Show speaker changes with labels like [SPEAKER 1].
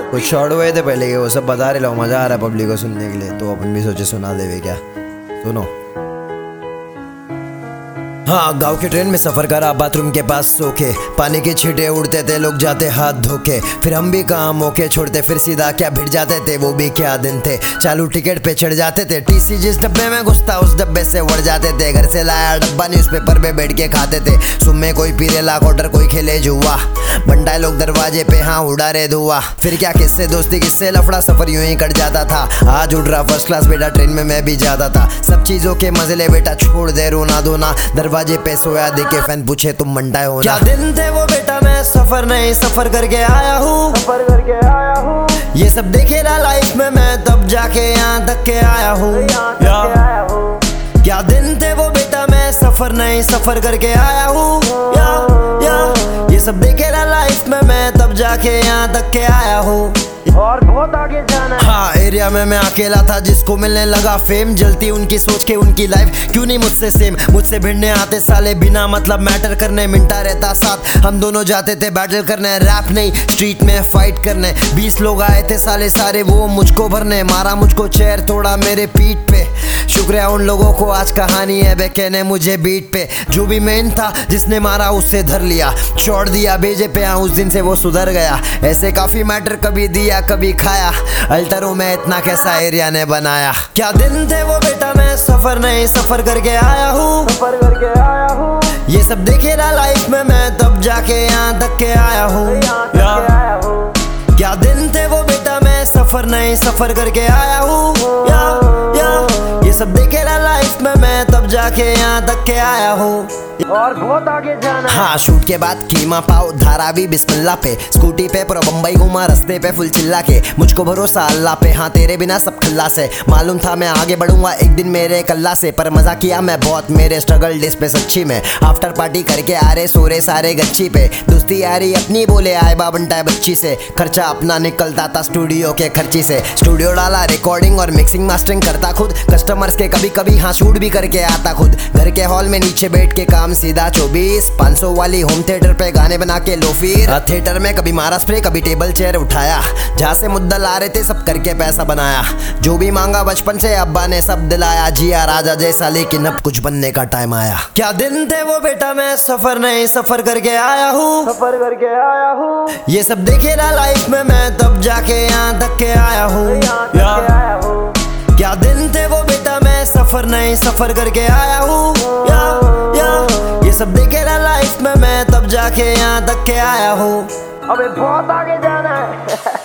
[SPEAKER 1] कुछ शॉर्ट हुए थे पहले के, वो सब बता रहे लो, मजा आ रहा है पब्लिक को सुनने के लिए, तो अपन भी सोचे सुना देवे क्या। सुनो। हाँ, गांव के ट्रेन में सफर करा, बाथरूम के पास सो के, पानी के छींटे उड़ते थे, लोग जाते हाथ धोके, फिर हम भी काम मौके छोड़ते, फिर सीधा क्या भिड़ जाते थे, वो भी क्या दिन थे। चालू टिकट पे चढ़ जाते थे, टीसी जिस डब्बे में घुसता उस डब्बे से उड़ जाते थे। घर से लाया डब्बा न्यूज़पेपर पे बैठ के खाते थे। सुबह कोई पीरे ला क्वार्टर, कोई खेले जुआ, बंटाए लोग दरवाजे पे हाँ उड़ा रे धुआ। फिर क्या किससे दोस्ती किससे लफड़ा, सफर यूं ही कट जाता था। आज उड़ रहा फर्स्ट क्लास बेटा, ट्रेन में मैं भी जाता था। सब चीजों के मजे ले बेटा, छोड़ दे रोना धोना। दरवाजे पे सोया देखे फैन पूछे तुम मंडाए हो ना। क्या दिन थे वो बेटा, मैं सफर नहीं सफर करके आया हूँ, सफर करके आया हूँ। ये सब देखे ना लाइफ में, मैं तब जाके यहाँ तक के आया हूँ। क्या दिन थे वो बेटा, मैं सफर नहीं सफर करके आया हूँ। ये सब देखे ना लाइफ में, मैं तब जाके यहाँ तक के आया हूँ और बहुत आगे जाना है। हाँ, एरिया में मैं अकेला था, जिसको मिलने लगा फेम, जलती उनकी सोच के उनकी लाइफ क्यों नहीं मुझसे सेम। मुझसे भिड़ने आते साले बिना मतलब मैटर करने, मिनटा रहता साथ, हम दोनों जाते थे बैटल करने। रैप नहीं स्ट्रीट में फाइट करने, 20 लोग आए थे साले सारे वो मुझको भरने। मारा मुझको चेयर थोड़ा मेरे पीठ पे, शुक्रिया उन लोगों को आज कहानी है बे कहने मुझे बीट पे। जो भी मेन था जिसने मारा उससे धर लिया, छोड़ दिया भेजे पे, उस दिन से वो सुधर गया। ऐसे काफी मैटर कभी दिया कभी खाया, अल्टरों में इतना कैसा एरिया ने बनाया। क्या दिन थे वो बेटा, मैं सफर नहीं सफर करके आया हूँ, सफर करके आया हूँ। ये सब देखे ना लाइफ में, मैं तब जाके यहाँ तक के आया हूँ। क्या दिन थे वो बेटा, मैं सफर नहीं सफर करके आया हूँ। ये सब देखे ना लाइफ में, मैं तब जाके यहाँ तक के आया हूँ और बहुत आगे जाना। हाँ, शूट के बाद कीमा पाव धारावी बिस्मिल्लाह पे, स्कूटी पे पूरा बम्बई घूमा, रस्ते पे फुल चिल्ला के, मुझको भरोसा अल्लाह पे। हाँ, तेरे बिना सब खल्ला से, मालूम था मैं आगे बढ़ूंगा एक दिन मेरे कल्ला से, पर मजा किया मैं बहुत मेरे स्ट्रगल डेज पे सच्ची में। आफ्टर पार्टी करके आ रहे सोरे सारे गच्ची पे, दोस्ती यारी अपनी बोले आए बाबंटाए बच्ची से। खर्चा अपना निकलता था स्टूडियो के खर्ची से, स्टूडियो डाला रिकॉर्डिंग और मिक्सिंग मास्टरिंग करता खुद, कस्टमर्स के कभी कभी हाँ शूट भी करके आता खुद। घर के हॉल में नीचे बैठ के काम सीधा 24-500 वाली होम थिएटर पे गाने बना के लो। फिर थिएटर में कभी मारा स्प्रे, कभी टेबल चेयर उठाया, जहाँ से मुद्दा ला रहे थे सब करके पैसा बनाया। जो भी मांगा बचपन से अब्बा ने सब दिलाया, जिया राजा जैसा लेकिन अब कुछ बनने का टाइम आया। क्या दिन थे वो बेटा, मैं सफर नहीं सफर करके आया हूँ, सफर करके आया हूँ। ये सब देखे ना लाइफ में, मैं तब जाके यहाँ तक के आया हूँ। क्या दिन थे वो बेटा, मैं सफर नहीं सफर करके आया हूँ। ये सब देखे ना लाइफ में, मैं तब जाके यहाँ तक के आया हूँ। अबे बहुत आगे जाना है।